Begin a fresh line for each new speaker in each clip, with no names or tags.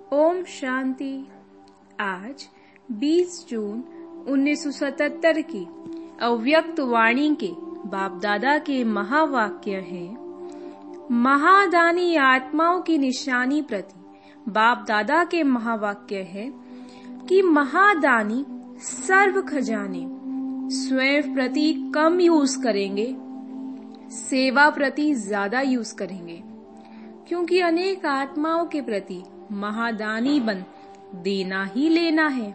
ओम शांति। आज 20 जून 1977 की अव्यक्त वाणी के बाप दादा के महावाक्य हैं। महादानी आत्माओं की निशानी प्रति बाप दादा के महावाक्य है कि महादानी सर्व खजाने स्वयं प्रति कम यूज करेंगे, सेवा प्रति ज्यादा यूज करेंगे, क्योंकि अनेक आत्माओं के प्रति महादानी बन देना ही लेना है।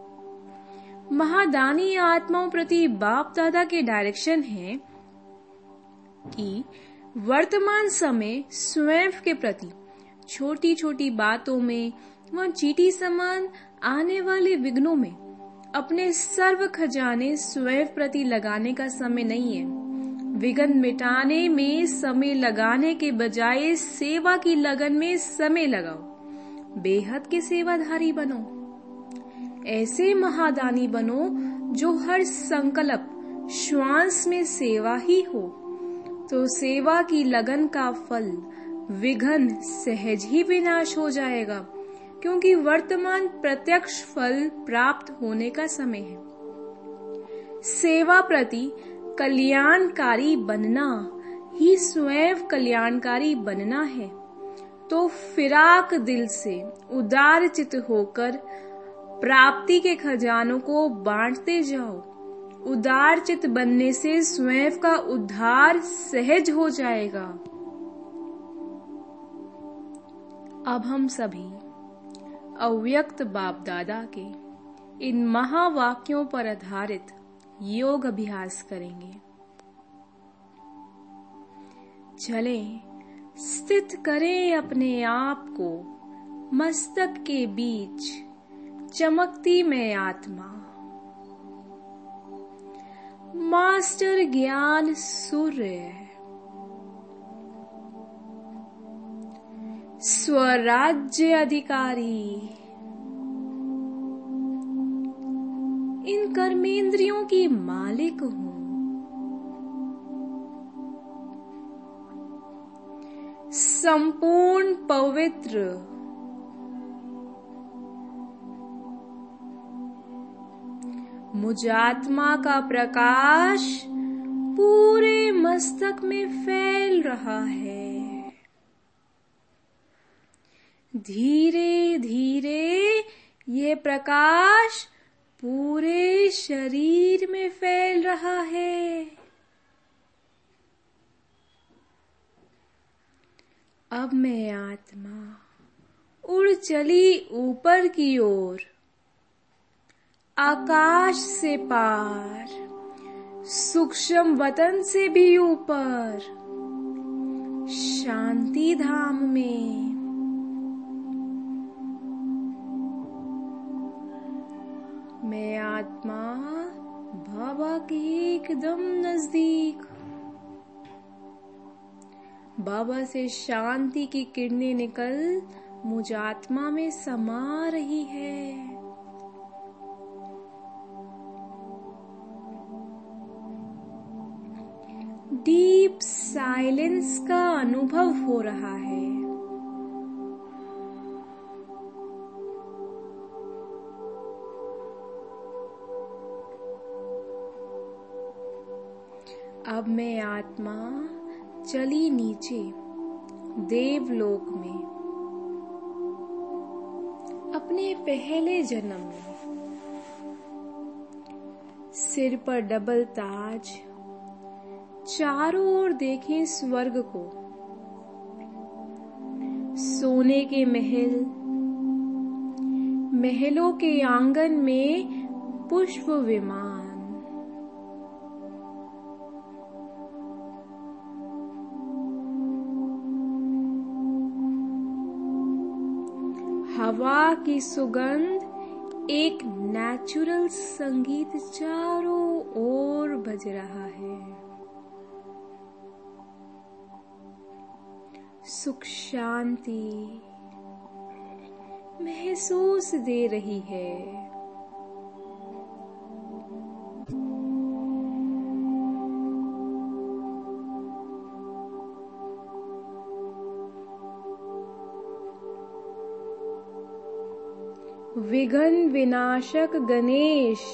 महादानी आत्माओं प्रति बाप दादा के डायरेक्शन है कि वर्तमान समय स्वयं के प्रति छोटी छोटी बातों में व चींटी समान आने वाले विघ्नों में अपने सर्व खजाने स्वयं प्रति लगाने का समय नहीं है। विघ्न मिटाने में समय लगाने के बजाय सेवा की लगन में समय लगाओ। बेहद के सेवाधारी बनो। ऐसे महादानी बनो जो हर संकल्प श्वास में सेवा ही हो, तो सेवा की लगन का फल विघ्न सहज ही विनाश हो जाएगा, क्योंकि वर्तमान प्रत्यक्ष फल प्राप्त होने का समय है। सेवा प्रति कल्याणकारी बनना ही स्वयं कल्याणकारी बनना है। तो फिराक दिल से उदार चित होकर प्राप्ति के खजानों को बांटते जाओ। उदार चित बनने से स्वयं का उद्धार सहज हो जाएगा। अब हम सभी अव्यक्त बाप दादा के इन महावाक्यों पर आधारित योग अभ्यास करेंगे। चलें, स्थित करें अपने आप को मस्तक के बीच चमकती में आत्मा। मास्टर ज्ञान सूर्य स्वराज्य अधिकारी इन कर्मेंद्रियों की मालिक हूं। संपूर्ण पवित्र मुझ आत्मा का प्रकाश पूरे मस्तक में फैल रहा है। धीरे धीरे ये प्रकाश पूरे शरीर में फैल रहा है। अब मैं आत्मा उड़ चली ऊपर की ओर, आकाश से पार, सूक्ष्म वतन से भी ऊपर, शांति धाम में। मैं आत्मा बाबा के एकदम नजदीक। बाबा से शांति की किरणें निकल मुझ आत्मा में समा रही है। डीप साइलेंस का अनुभव हो रहा है। अब मैं आत्मा चली नीचे देवलोक में, अपने पहले जन्म में। सिर पर डबल ताज, चारों ओर देखें स्वर्ग को, सोने के महल, महलों के आंगन में पुष्प विमान। हवा की सुगंध एक नेचुरल संगीत चारों ओर बज रहा है। सुख शांति महसूस दे रही है। विघ्न विनाशक गणेश,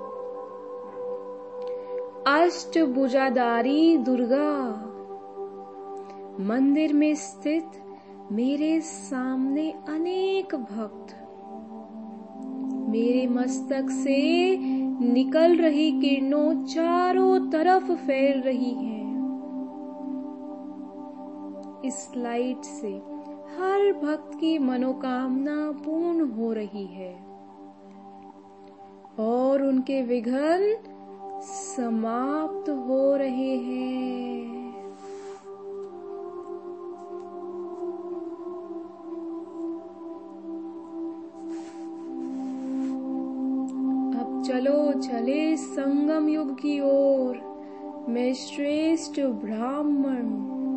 अष्टभुजाधारी दुर्गा, मंदिर में स्थित मेरे सामने अनेक भक्त, मेरे मस्तक से निकल रही किरणों चारों तरफ फैल रही हैं। इस लाइट से हर भक्त की मनोकामना पूर्ण हो रही है और उनके विघ्न समाप्त हो रहे हैं। अब चलो चले संगम युग की ओर। मैं श्रेष्ठ ब्राह्मण,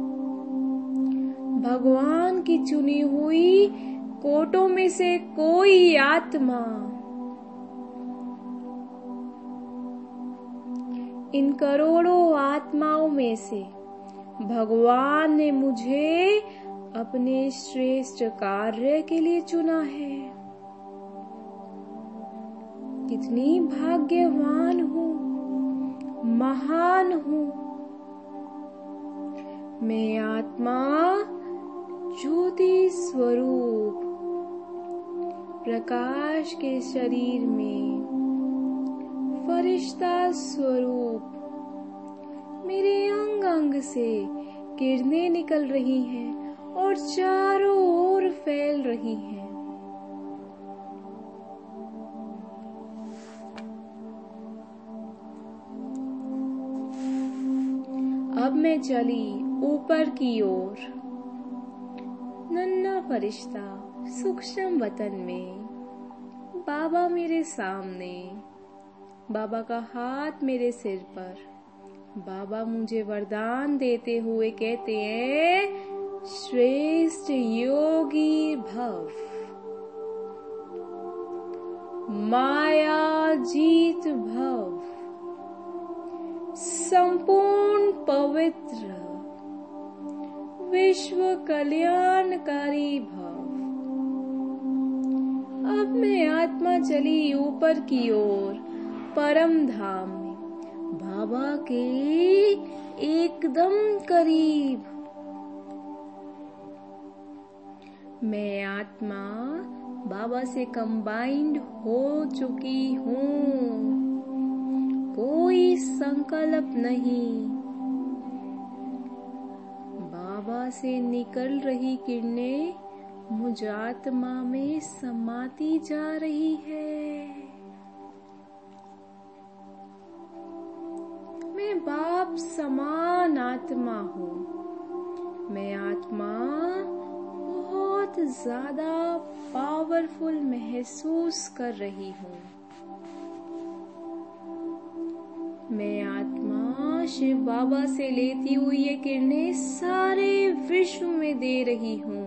भगवान की चुनी हुई कोटों में से कोई आत्मा, इन करोड़ों आत्माओं में से भगवान ने मुझे अपने श्रेष्ठ कार्य के लिए चुना है। कितनी भाग्यवान हूँ, महान हूँ। मैं आत्मा ज्योति स्वरूप प्रकाश के शरीर में फरिश्ता स्वरूप, मेरे अंग अंग से किरणें निकल रही हैं और चारों ओर फैल रही हैं। अब मैं चली ऊपर की ओर। नन्हा फरिश्ता सूक्ष्म वतन में, बाबा मेरे सामने, बाबा का हाथ मेरे सिर पर। बाबा मुझे वरदान देते हुए कहते हैं, श्रेष्ठ योगी भव, माया जीत भव, संपूर्ण पवित्र, विश्व कल्याणकारी भव। अब मैं आत्मा चली ऊपर की ओर, परम धाम में, बाबा के एकदम करीब। मैं आत्मा बाबा से कंबाइंड हो चुकी हूँ। कोई संकल्प नहीं। बाबा से निकल रही किरणें मुझ आत्मा में समाती जा रही है। मैं बाप समान आत्मा हूँ। मैं आत्मा बहुत ज्यादा पावरफुल महसूस कर रही हूँ। मैं आत्मा शिव बाबा से लेती हुई ये किरणें सारे विश्व में दे रही हूँ।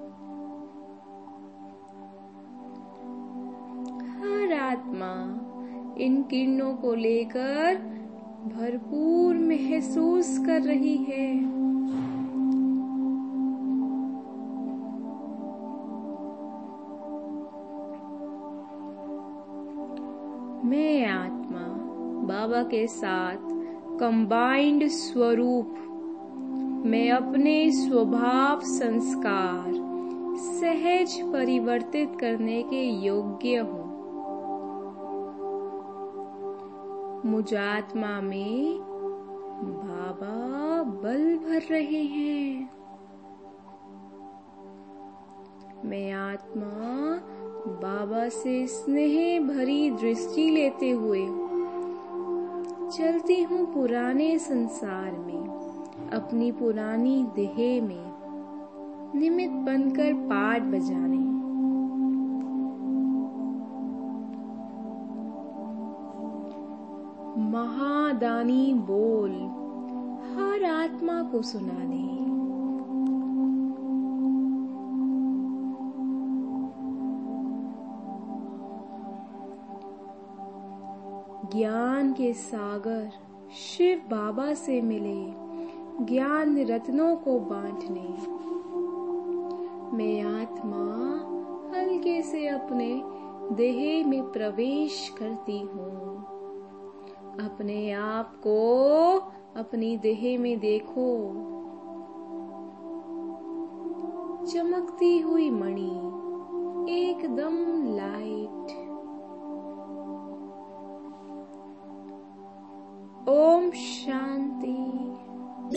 हर आत्मा इन किरणों को लेकर भरपूर महसूस कर रही है। मैं आत्मा बाबा के साथ कंबाइंड स्वरूप में अपने स्वभाव संस्कार सहज परिवर्तित करने के योग्य हूँ। मुझ आत्मा में बाबा बल भर रहे हैं। मैं आत्मा बाबा से स्नेह भरी दृष्टि लेते हुए चलती हूँ पुराने संसार में, अपनी पुरानी देह में निमित्त बनकर पाठ बजाने। महादानी बोल हर आत्मा को सुनाने। ज्ञान के सागर शिव बाबा से मिले ज्ञान रत्नों को बांटने। मैं आत्मा हल्के से अपने देह में प्रवेश करती हूँ। अपने आप को अपनी देह में देखो, चमकती हुई मणि, एकदम लाइट। ओम शांति।